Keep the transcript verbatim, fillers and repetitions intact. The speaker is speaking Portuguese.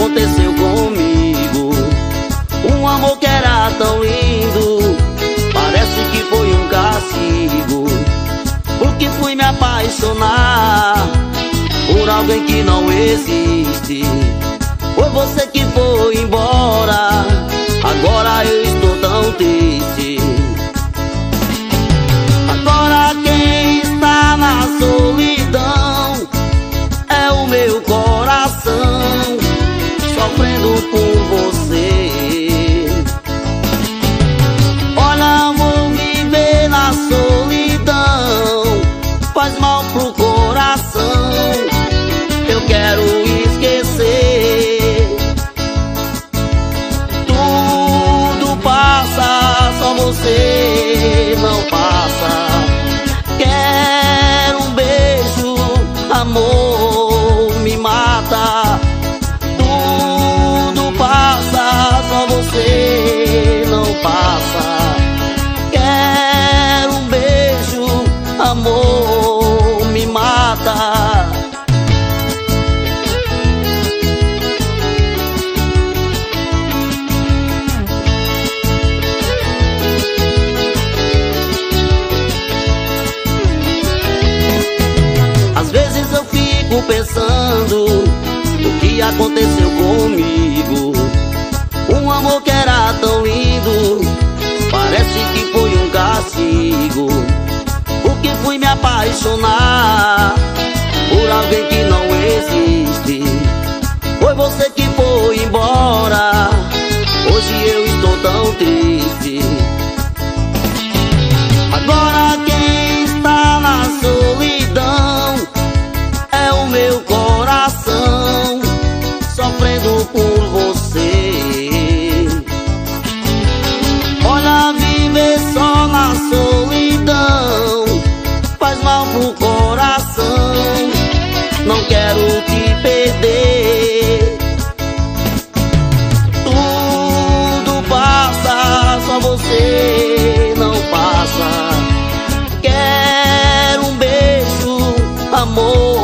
aconteceu comigo. Um amor que era tão lindo, parece que foi um castigo, porque fui me apaixonar por alguém que não existe. Foi você que foi embora, agora eu estou tão triste. Agora quem está na solidão é o meu coração, sofrendo por você. Olha, vou viver na solidão, faz mal pro coração. Eu quero esquecer, tudo passa, só você não passa. Quero um beijo, amor, me mata. Tudo passa, só você não passa. Quero um beijo, amor, me mata. Às vezes eu fico pensando o que aconteceu comigo. Um amor que era tão lindo, parece que foi um castigo, porque fui me apaixonar por alguém que não existe. Foi você que foi embora, hoje eu estou tão triste. Agora quem está na solidão é o meu coração, sofrendo por você. Olha, viver só na solidão faz mal pro coração. Não quero te perder, tudo passa, só você não passa. Quero um beijo, amor,